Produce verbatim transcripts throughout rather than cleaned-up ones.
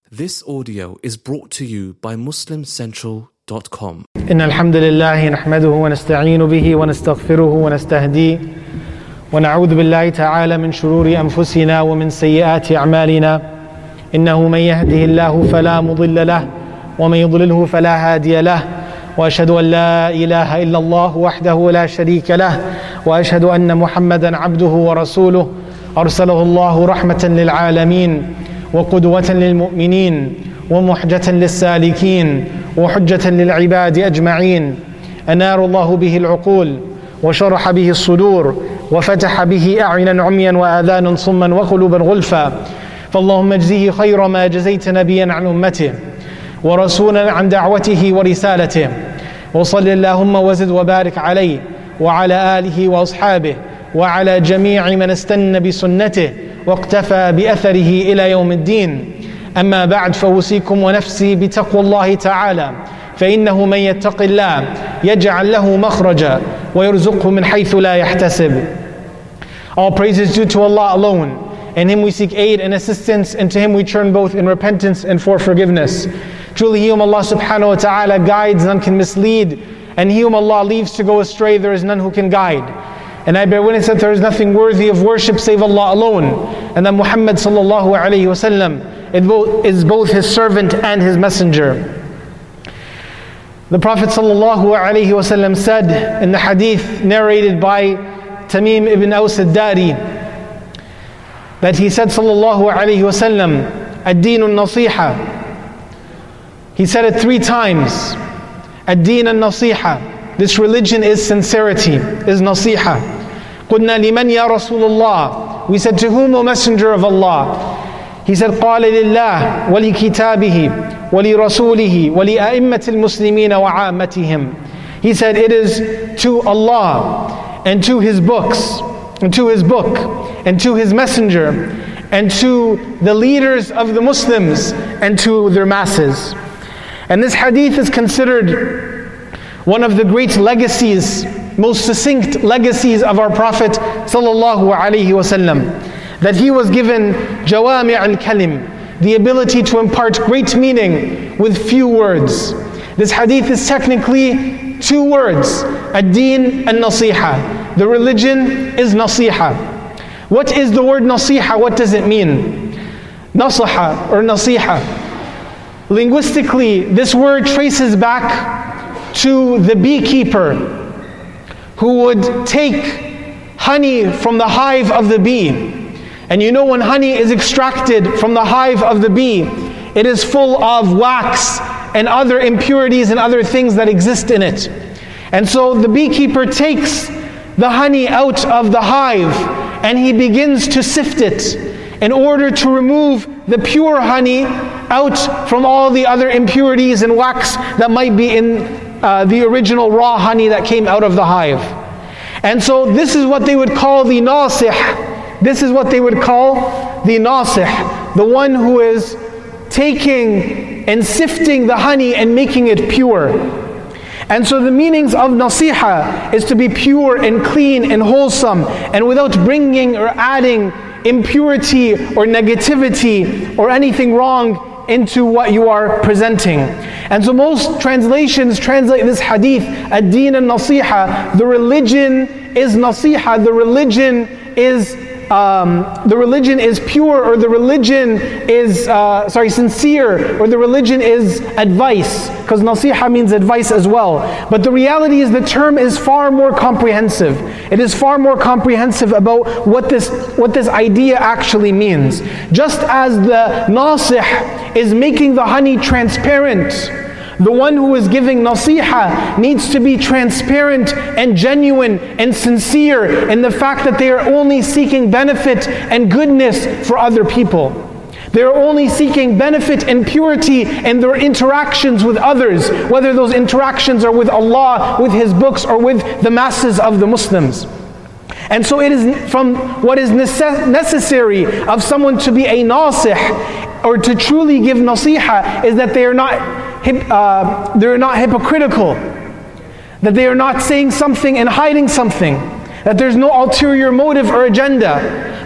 This audio is brought to you by muslim central dot com. إن الحمد لله نحمده ونستعين به ونستغفره ونستهديه ونعوذ بالله تعالى من شرور أنفسنا ومن سيئات أعمالنا إنه من يهده الله فلا مضل له ومن يضلله فلا هادي له وأشهد أن لا إله إلا الله وحده لا شريك له وأشهد أن محمدا عبده ورسوله أرسله الله رحمة للعالمين وقدوة للمؤمنين ومحجة للسالكين وحجة للعباد أجمعين أنار الله به العقول وشرح به الصدور وفتح به أعينا عميا وآذانا صما وقلوبا غلفا فاللهم اجزه خير ما جزيت نبيا عن أمته ورسولا عن دعوته ورسالته وصل اللهم وزد وبارك عليه وعلى آله وأصحابه وعلى جميع من استنى بسنته واقتفى بأثره إلى يوم الدين. أما بعد فأوصيكم ونفسي بتقوى الله تعالى فإنه من يتق الله يجعل له مخرجا ويرزقه من حيث لا يحتسب. All praise is due to Allah alone. In Him we seek aid and assistance, and to Him we turn both in repentance and for forgiveness. Truly He whom Allah subhanahu wa ta'ala guides, none can mislead, and He whom Allah leaves to go astray, there is none who can guide. And I bear witness that there is nothing worthy of worship save Allah alone, and that Muhammad sallallahu alayhi wa sallam is both His servant and His messenger. The Prophet sallallahu alayhi wa sallam said in the hadith narrated by Tamim ibn Aus al-Dari, that he said sallallahu alayhi wa sallam, ad-deen al-nasiha. He said it three times. Ad-deen al-nasiha. This religion is sincerity, is nasiha. قُلْنَا لِمَنْ يَا رَسُولُ اللَّهِ. We said, to whom, O Messenger of Allah? He said, قَالَ لِلَّهِ وَلِكِتَابِهِ وَلِرَسُولِهِ وَلِأَئِمَّةِ الْمُسْلِمِينَ وَعَامَّتِهِمْ. He said, it is to Allah and to His books, and to His book, and to His messenger, and to the leaders of the Muslims, and to their masses. And this hadith is considered one of the great legacies, most succinct legacies of our Prophet sallallahu alaihi wasallam, that he was given jawami' al-kalim, the ability to impart great meaning with few words. This hadith is technically two words, ad-deen and nasiha. The religion is nasiha. What is the word nasiha? What does it mean? Nasaha or nasiha. Linguistically, this word traces back to the beekeeper who would take honey from the hive of the bee. And you know, when honey is extracted from the hive of the bee, it is full of wax and other impurities and other things that exist in it. And so the beekeeper takes the honey out of the hive and he begins to sift it in order to remove the pure honey out from all the other impurities and wax that might be in uh, the original raw honey that came out of the hive. And so this is what they would call the nasih. This is what they would call the nasih, the one who is taking and sifting the honey and making it pure. And so the meanings of nasiha is to be pure and clean and wholesome, and without bringing or adding impurity or negativity or anything wrong into what you are presenting. And so most translations translate this hadith, ad-deen al-nasiha, the religion is nasiha, the religion is Um, the religion is pure, or the religion is, uh, sorry, sincere, or the religion is advice, because nasiha means advice as well. But the reality is the term is far more comprehensive. It is far more comprehensive about what this, what this idea actually means. Just as the nasih is making the honey transparent, the one who is giving nasiha needs to be transparent and genuine and sincere in the fact that they are only seeking benefit and goodness for other people. They are only seeking benefit and purity in their interactions with others, whether those interactions are with Allah, with His books, or with the masses of the Muslims. And so it is from what is necess- necessary of someone to be a nasih, or to truly give nasiha, is that they are not uh, they are not hypocritical, that they are not saying something and hiding something, that there's no ulterior motive or agenda,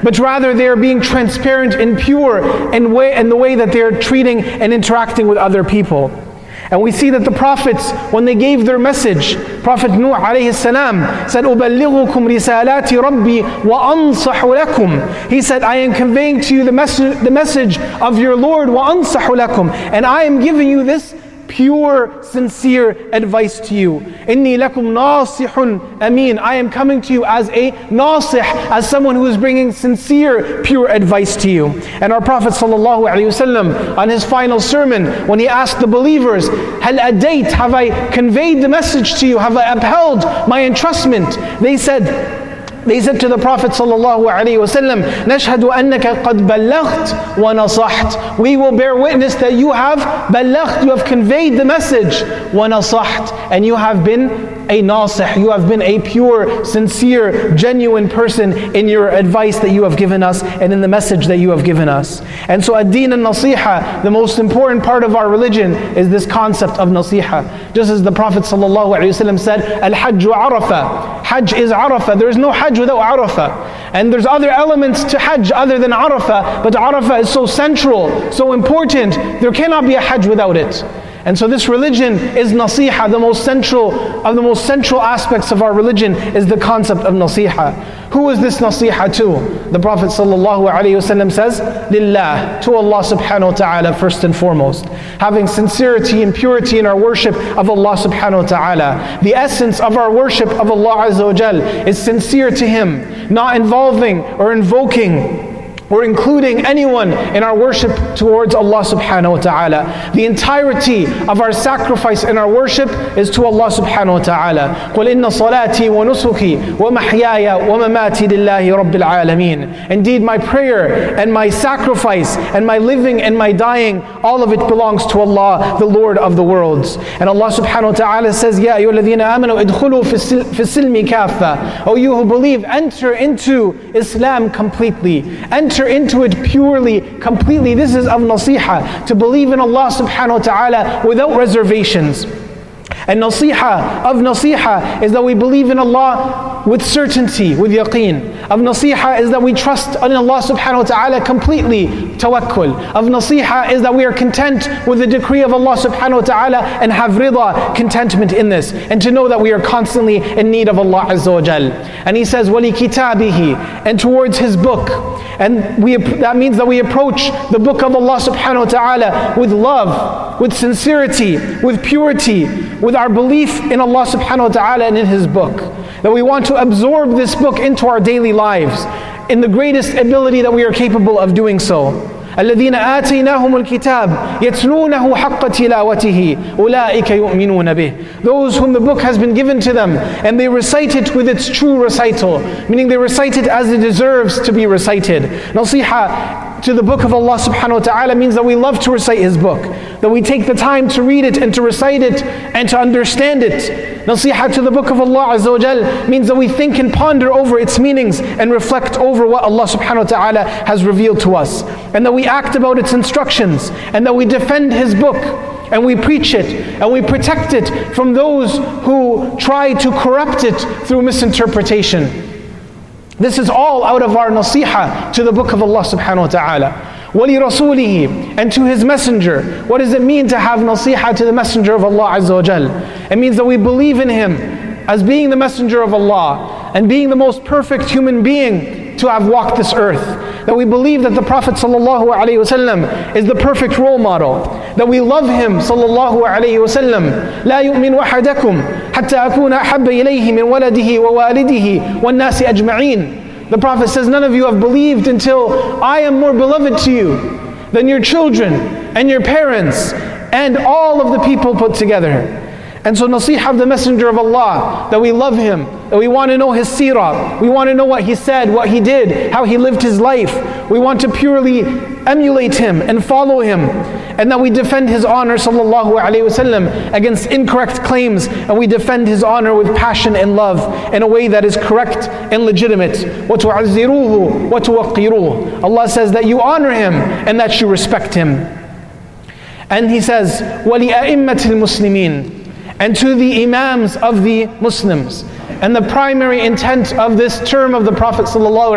but rather they are being transparent and pure in, way, in the way that they are treating and interacting with other people. And we see that the prophets, when they gave their message, Prophet Nuh alayhi salam said, أُبَلِّغُكُمْ رِسَالَاتِ رَبِّي وَأَنصَحُ لَكُمْ. He said, I am conveying to you the message, the message of your Lord, وَأَنصَحُ لَكُمْ. And I am giving you this pure, sincere advice to you. إِنِّي لَكُمْ نَاصِحٌ أَمِينٌ. I am coming to you as a nasih, as someone who is bringing sincere, pure advice to you. And our Prophet sallallahu alaihi wasallam, on his final sermon, when he asked the believers, هَلْ أَدَيْتَ, have I conveyed the message to you? Have I upheld my entrustment? They said, They said to the Prophet sallallahu alaihi wasallam, نَشْهَدُ أَنَّكَ قَدْ بَلَّغْتَ وَنَصَحْتَ. We will bear witness that you have بَلَّغْتَ, you have conveyed the message, وَنَصَحْتَ, and you have been a nasih, you have been a pure, sincere, genuine person in your advice that you have given us and in the message that you have given us. And so ad-din al-nasiha, the most important part of our religion is this concept of nasiha. Just as the Prophet sallallahu alaihi wasallam said, al-hajju arafah. Hajj is arafah. There is no hajj without arafah. And there's other elements to hajj other than arafah, but arafah is so central, so important, there cannot be a hajj without it. And so this religion is nasiha. The most central of the most central aspects of our religion is the concept of nasiha. Who is this nasiha to? The Prophet sallallahu alaihi wasallam says, Lillah, to Allah subhanahu wa ta'ala first and foremost. Having sincerity and purity in our worship of Allah subhanahu wa ta'ala. The essence of our worship of Allah azza wa jal is sincere to Him, not involving or invoking or including anyone in our worship towards Allah subhanahu wa ta'ala. The entirety of our sacrifice in our worship is to Allah subhanahu wa ta'ala. قُلْ إِنَّ صَلَاتِي وَنُسُكِي وَمَحْيَايَ وَمَمَاتِي لِلَّهِ رَبِّ الْعَالَمِينَ. Indeed, my prayer and my sacrifice and my living and my dying, all of it belongs to Allah, the Lord of the worlds. And Allah subhanahu wa ta'ala says, يَا أَيُّهَا الَّذِينَ آمَنُوا إِدْخُلُوا فِي السِّلْمِ كَافَّةً. O you who believe, enter into Islam completely. Enter into it purely, completely. This is of nasiha, to believe in Allah subhanahu wa ta'ala without reservations. And nasiha, of nasiha, is that we believe in Allah with certainty, with yaqeen. Of nasiha is that we trust in Allah subhanahu wa ta'ala completely, tawakkul. Of nasiha is that we are content with the decree of Allah subhanahu wa ta'ala and have rida, contentment in this. And to know that we are constantly in need of Allah azza wa jal. And He says, wali kitabihi, and towards His book. And we that means that we approach the book of Allah subhanahu wa ta'ala with love, with sincerity, with purity, with our belief in Allah subhanahu wa ta'ala and in His book. That we want to absorb this book into our daily lives in the greatest ability that we are capable of doing so. الذين آتيناهم الكتاب يتلونه حق تلاوته أولئك يؤمنون به. Those whom the book has been given to them and they recite it with its true recital, meaning they recite it as it deserves to be recited. Nasiha to the book of Allah subhanahu wa ta'ala means that we love to recite His book, that we take the time to read it and to recite it and to understand it. Nasiha to the book of Allah azza wa jal means that we think and ponder over its meanings and reflect over what Allah subhanahu wa ta'ala has revealed to us, and that we act about its instructions, and that we defend His book and we preach it and we protect it from those who try to corrupt it through misinterpretation. This is all out of our nasiha to the book of Allah subhanahu wa ta'ala. وَلِرَسُولِهِ, and to His messenger. What does it mean to have nasiha to the messenger of Allah azza wa jal? It means that we believe in him as being the messenger of Allah and being the most perfect human being to have walked this earth. That we believe that the Prophet sallallahu alaihi wasallam is the perfect role model. That we love him sallallahu alaihi wasallam. لا يؤمن أحدكم حتى أكون أحب إليه من ولده ووالده والناس أجمعين. The Prophet says, none of you have believed until I am more beloved to you than your children and your parents and all of the people put together. And so nasiha of the Messenger of Allah, that we love him, that we want to know his seerah, we want to know what he said, what he did, how he lived his life. We want to purely emulate him and follow him, and that we defend his honor sallallahu alaihi wasallam against incorrect claims, and we defend his honor with passion and love in a way that is correct and legitimate. وَتُعَزِّرُوهُ وَتُوَقِّرُوهُ. Allah says that you honor him and that you respect him. And he says, وَلِأَئِمَّةِ الْمُسْلِمِينَ, and to the imams of the Muslims. And the primary intent of this term of the Prophet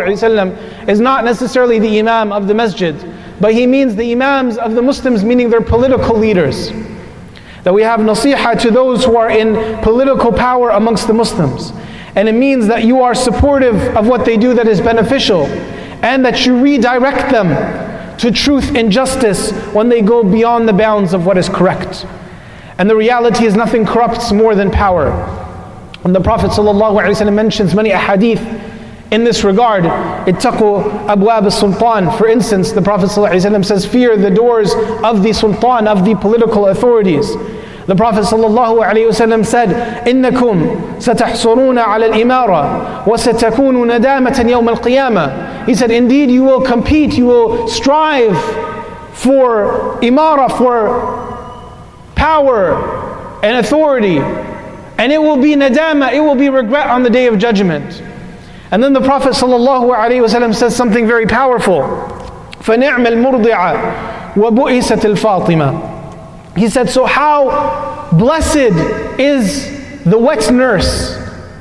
ﷺ is not necessarily the Imam of the masjid, but he means the Imams of the Muslims, meaning their political leaders. That we have nasiha to those who are in political power amongst the Muslims. And it means that you are supportive of what they do that is beneficial, and that you redirect them to truth and justice when they go beyond the bounds of what is correct. And the reality is nothing corrupts more than power. And the Prophet ﷺ mentions many ahadith in this regard. Ittaqu abwab al-sultan. For instance, the Prophet ﷺ says, fear the doors of the sultan, of the political authorities. The Prophet ﷺ said, إِنَّكُمْ سَتَحْصُرُونَ عَلَى الْإِمَارَةِ وَسَتَكُونُ نَدَامَةً يَوْمَ الْقِيَامَةِ. He said, indeed you will compete, you will strive for imara, for power and authority. And it will be nadama, it will be regret on the Day of Judgment. And then the Prophet ﷺ says something very powerful. فَنِعْمَ الْمُرْضِعَةِ وَبُئِسَتِ الْفَاطِمَةِ. He said, so how blessed is the wet nurse,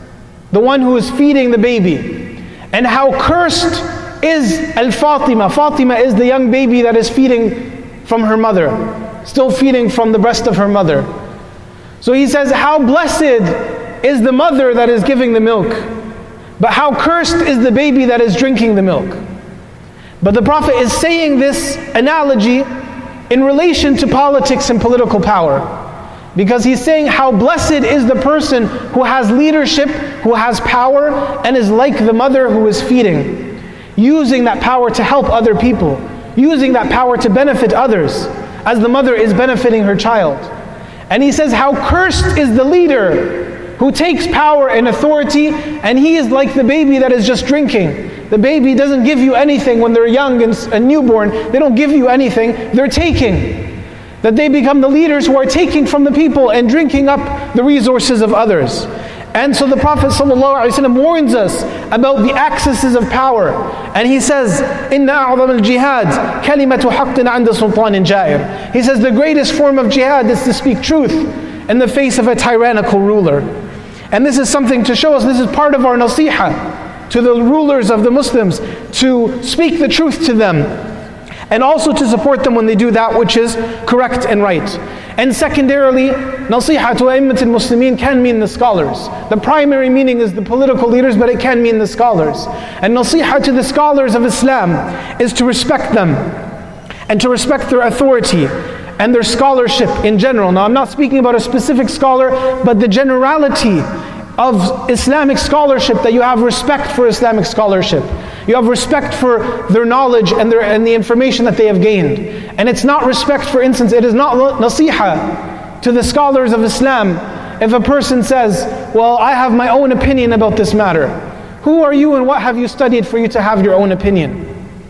the one who is feeding the baby. And how cursed is Al-Fatima. Fatima is the young baby that is feeding from her mother, still feeding from the breast of her mother. So he says, how blessed is the mother that is giving the milk, but how cursed is the baby that is drinking the milk. But the Prophet is saying this analogy in relation to politics and political power, because he's saying how blessed is the person who has leadership, who has power, and is like the mother who is feeding, using that power to help other people, using that power to benefit others, as the mother is benefiting her child. And he says how cursed is the leader who takes power and authority, and he is like the baby that is just drinking. The baby doesn't give you anything when they're young and, and newborn. They don't give you anything, they're taking. That they become the leaders who are taking from the people and drinking up the resources of others. And so the Prophet ﷺ warns us about the accesses of power. And he says, إِنَّ أَعْظَمَ الْجِهَادِ كَلِمَةُ حَقٍّ عَنْدَ سُلْطَانٍ جَائِرٍ. He says the greatest form of jihad is to speak truth in the face of a tyrannical ruler. And this is something to show us, this is part of our nasiha to the rulers of the Muslims, to speak the truth to them, and also to support them when they do that which is correct and right. And secondarily, nasiha to a'immat al-muslimin can mean the scholars. The primary meaning is the political leaders, but it can mean the scholars. And nasiha to the scholars of Islam is to respect them, and to respect their authority and their scholarship in general. Now I'm not speaking about a specific scholar, but the generality of Islamic scholarship, that you have respect for Islamic scholarship. You have respect for their knowledge and their and the information that they have gained. And it's not respect, for instance, it is not nasiha to the scholars of Islam if a person says, well, I have my own opinion about this matter. Who are you and what have you studied for you to have your own opinion?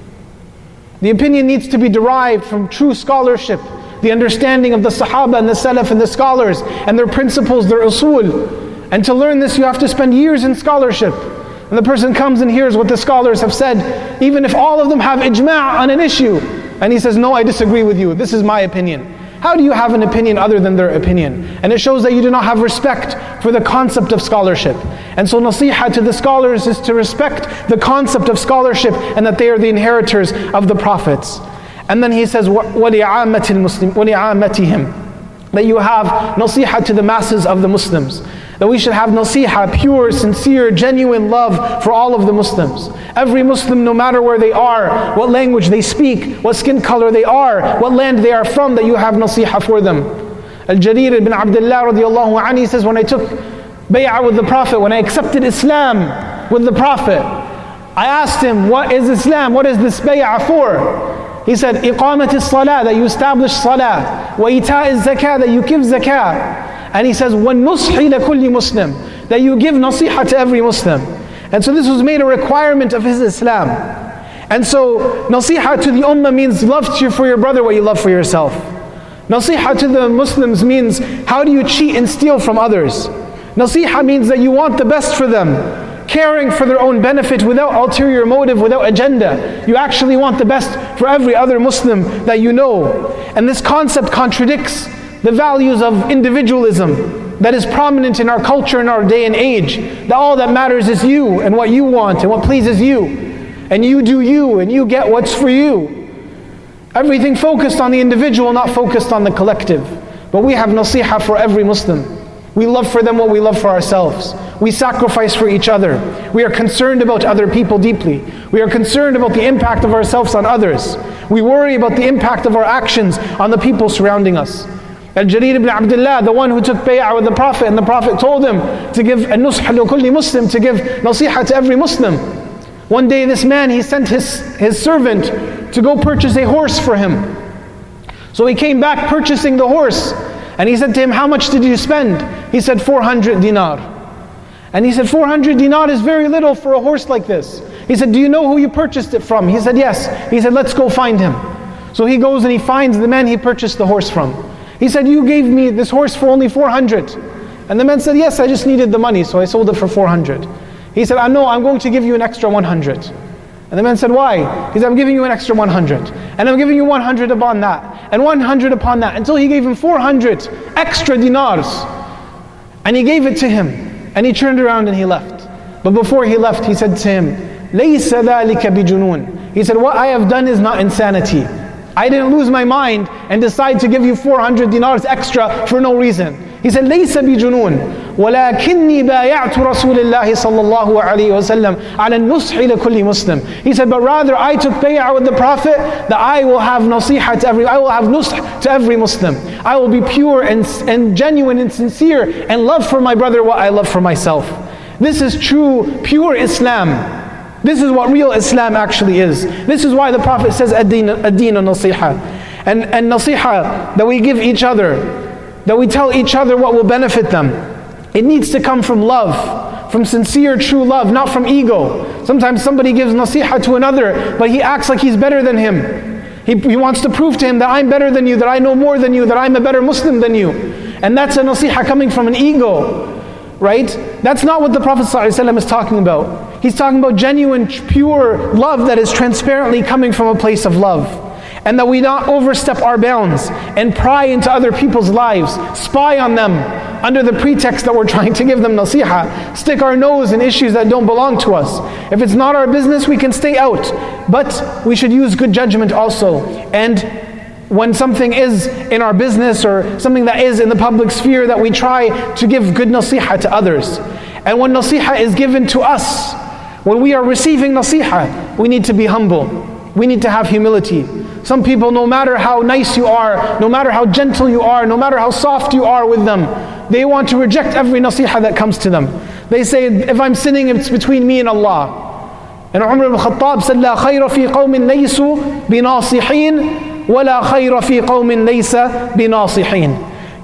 The opinion needs to be derived from true scholarship, the understanding of the Sahaba and the Salaf and the scholars and their principles, their usul. And to learn this, you have to spend years in scholarship. And the person comes and hears what the scholars have said, even if all of them have ijma' on an issue. And he says, no, I disagree with you. This is my opinion. How do you have an opinion other than their opinion? And it shows that you do not have respect for the concept of scholarship. And so nasiha to the scholars is to respect the concept of scholarship, and that they are the inheritors of the prophets. And then he says, وَلِعَامَةِ الْمُسْلِمِ وَلِعَامَتِهِمْ. That you have nasiha to the masses of the Muslims. That we should have nasiha, pure, sincere, genuine love for all of the Muslims. Every Muslim, no matter where they are, what language they speak, what skin color they are, what land they are from, that you have nasiha for them. Al-Jarir ibn Abdullah radiallahu anhu, he says, when I took bay'ah with the Prophet, when I accepted Islam with the Prophet, I asked him, what is Islam? What is this bay'ah for? He said, إِقَامَةِ الصَّلَاةِ, that you establish salah. وَإِيتَاءِ الزَّكَاةِ, that you give zakah. And he says, وَالنُّصْحِ لَكُلِّ Muslim, that you give nasiha to every Muslim. And so this was made a requirement of his Islam. And so nasiha to the ummah means love to you for your brother what you love for yourself. Nasiha to the Muslims means how do you cheat and steal from others. Nasiha means that you want the best for them, caring for their own benefit without ulterior motive, without agenda. You actually want the best for every other Muslim that you know. And this concept contradicts the values of individualism, that is prominent in our culture in our day and age, that all that matters is you and what you want and what pleases you, and you do you and you get what's for you. Everything focused on the individual, not focused on the collective. But we have nasiha for every Muslim. We love for them what we love for ourselves. We sacrifice for each other. We are concerned about other people deeply. We are concerned about the impact of ourselves on others. We worry about the impact of our actions on the people surrounding us. Al-Jarir ibn Abdullah, the one who took bay'ah with the Prophet, and the Prophet told him to give an-nush li kulli Muslim, to give nasiha to every Muslim. One day this man, he sent his, his servant to go purchase a horse for him. So he came back purchasing the horse, and he said to him, how much did you spend? He said, four hundred dinar. And he said, four hundred dinar is very little for a horse like this. He said, do you know who you purchased it from? He said, yes. He said, let's go find him. So he goes and he finds the man he purchased the horse from. He said, you gave me this horse for only four hundred. And the man said, yes, I just needed the money, so I sold it for four hundred. He said, I know, I'm going to give you an extra one hundred. And the man said, why? He said, I'm giving you an extra one hundred. And I'm giving you one hundred upon that. And one hundred upon that. Until he gave him four hundred extra dinars. And he gave it to him. And he turned around and he left. But before he left, he said to him, لَيْسَ ذَلِكَ بِجُنُونَ. He said, what I have done is not insanity. I didn't lose my mind and decide to give you four hundred dinars extra for no reason. He said, لَيْسَ بِجُنُونَ وَلَكِنِّي بَايَعْتُ رَسُولِ اللَّهِ صَلَّى اللَّهُ عَلَيْهِ وَسَلَّمْ عَلَى النُّصْحِ لِكُلِّ مُسْلِمٍ. He said, but rather I took bay'ah with the Prophet that I will have nasiha to every, I will have nusх to every Muslim. I will be pure and, and genuine and sincere and love for my brother what I love for myself. This is true, pure Islam. This is what real Islam actually is. This is why the Prophet says, ad-din nasiha. And, and nasiha, that we give each other, that we tell each other what will benefit them. It needs to come from love, from sincere, true love, not from ego. Sometimes somebody gives nasiha to another, but he acts like he's better than him. He, he wants to prove to him that I'm better than you, that I know more than you, that I'm a better Muslim than you. And that's a nasiha coming from an ego, right? That's not what the Prophet ﷺ is talking about. He's talking about genuine, pure love that is transparently coming from a place of love. And that we not overstep our bounds and pry into other people's lives, spy on them under the pretext that we're trying to give them nasiha, stick our nose in issues that don't belong to us. If it's not our business, we can stay out. But we should use good judgment also. And when something is in our business or something that is in the public sphere, that we try to give good nasiha to others. And when nasiha is given to us, when we are receiving nasiha, we need to be humble. We need to have humility. Some people, no matter how nice you are, no matter how gentle you are, no matter how soft you are with them, they want to reject every nasiha that comes to them. They say, if I'm sinning, it's between me and Allah. And Umar ibn Khattab said, لا خير في قوم ليسوا بناصحين ولا خير في قوم ليس بناصحين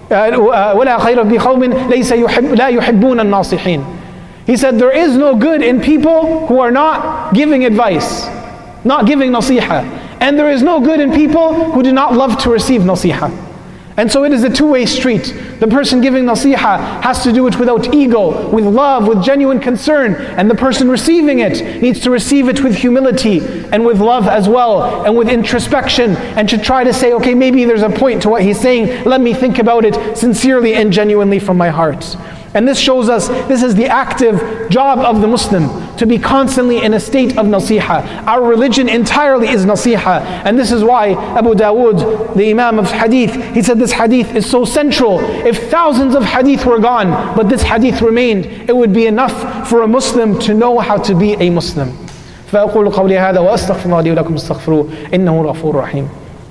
ولا خير في قوم ليس يحب لا يحبون الناصحين. He said, there is no good in people who are not giving advice, not giving nasiha. And there is no good in people who do not love to receive nasiha. And so it is a two-way street. The person giving nasiha has to do it without ego, with love, with genuine concern. And the person receiving it needs to receive it with humility and with love as well, and with introspection, and to try to say, okay, maybe there's a point to what he's saying. Let me think about it sincerely and genuinely from my heart. And this shows us, this is the active job of the Muslim, to be constantly in a state of nasiha. Our religion entirely is nasiha. And this is why Abu Dawood, the Imam of Hadith, he said this hadith is so central. If thousands of hadith were gone, but this hadith remained, it would be enough for a Muslim to know how to be a Muslim. فأقول قولي هذا وأستغفر الله لي ولكم استغفروه إنه غفور رحيم.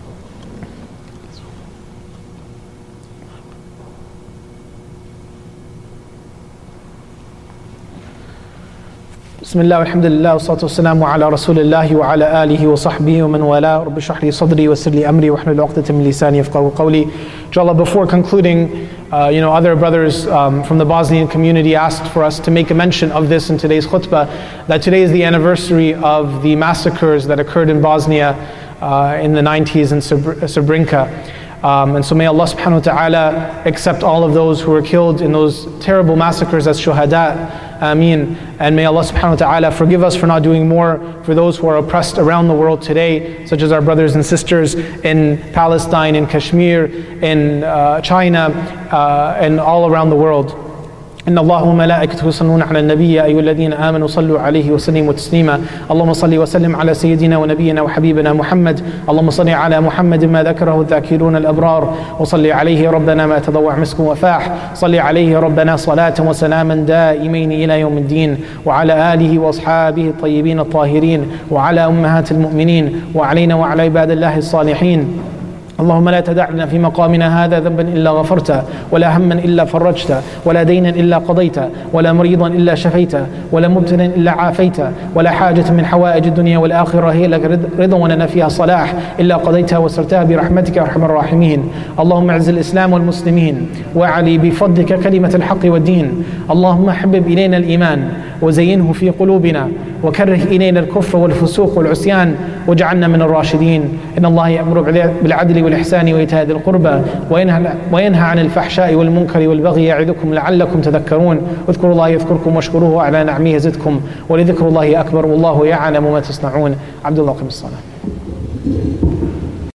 بسم الله والحمد لله والصلاة والسلام على رسول الله وعلى آله وصحبه ومن والاه. رب اشرح لي صدري ويسر لي أمري واحلل عقدة من لساني يفقهوا قولي. Inshallah, before concluding, uh, you know, other brothers um, from the Bosnian community asked for us to make a mention of this in today's khutbah, that today is the anniversary of the massacres that occurred in Bosnia uh, in the nineties in Srebrenica. Um, and so may Allah subhanahu wa ta'ala accept all of those who were killed in those terrible massacres as shuhada, Ameen. And may Allah subhanahu wa ta'ala forgive us for not doing more for those who are oppressed around the world today, such as our brothers and sisters in Palestine, in Kashmir, in uh, China, uh, and all around the world. إن الله وملائكته يصلون على النبي يا أيها الذين آمنوا صلوا عليه وسلموا تسليما اللهم صل وسلم على سيدنا ونبينا وحبيبنا محمد اللهم صل على محمد ما ذكره الذاكرون الأبرار وصل عليه ربنا ما تضوع مسك وفاح صل عليه ربنا صلاة وسلاما دائمين إلى يوم الدين وعلى آله وأصحابه الطيبين الطاهرين وعلى أمهات المؤمنين وعلينا وعلى عباد الله الصالحين. اللهم لا تدع لنا في مقامنا هذا ذنبا إلا غفرته ولا هما إلا فرجته ولا دينا إلا قضيته ولا مريضا إلا شفيته ولا مبتلا إلا عافيته ولا حاجة من حوائج الدنيا والآخرة هي لك رضا ولنا فيها صلاح إلا قضيتها وسرتها برحمتك يا أرحم الراحمين. اللهم اعز الإسلام والمسلمين وعلي بفضلك كلمة الحق والدين. اللهم حبب إلينا الإيمان وزينه في قلوبنا وكره إلينا الكفر والفسوق والعصيان واجعلنا من الراشدين. إن الله يأمر بالعدل والإحسان وإيتاء ذي القربى وينهى, وينهى عن الفحشاء والمنكر والبغي يعظكم لعلكم تذكرون. اذكروا الله يذكركم واشكروه على نعمه يزدكم ولذكر الله أكبر والله يعلم ما تصنعون. عبد الله قم الصلاة.